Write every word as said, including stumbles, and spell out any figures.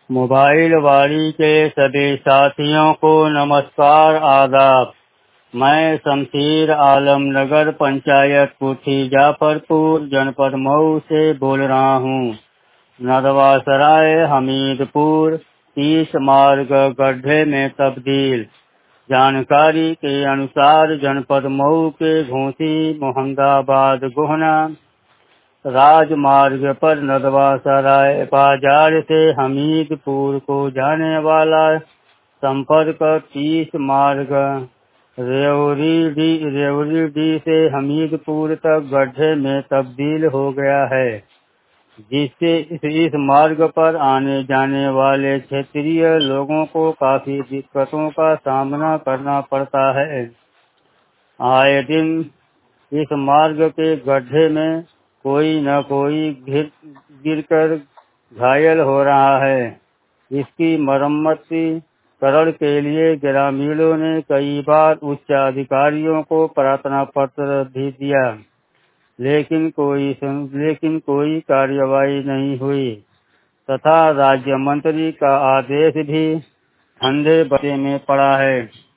Mobile वाणी के सभी साथियों को नमस्कार आदाब। मैं शमशीर आलम नगर पंचायत कुठी जाफरपुर जनपद मऊ से बोल रहा हूँ। नदवा सराय हमीदपुर तीस मार्ग गड्ढे में तब्दील। जानकारी के अनुसार जनपद मऊ के घोसी मोहम्मदाबाद गोहना राजमार्ग पर नदवा सराय बाजार से हमीदपुर को जाने वाला संपर्क तीस मार्ग रेवरीडी रेवरीडी से हमीदपुर तक गड्ढे में तब्दील हो गया है, जिससे इस, इस मार्ग पर आने जाने वाले क्षेत्रीय लोगों को काफी दिक्कतों का सामना करना पड़ता है। आए दिन इस मार्ग के गड्ढे में कोई न कोई गिर गिरकर घायल हो रहा है। इसकी मरम्मती करण के लिए ग्रामीणों ने कई बार उच्च अधिकारियों को प्रार्थना पत्र भी दिया, लेकिन कोई लेकिन कोई कार्यवाही नहीं हुई तथा राज्य मंत्री का आदेश भी ठंडे बटे में पड़ा है।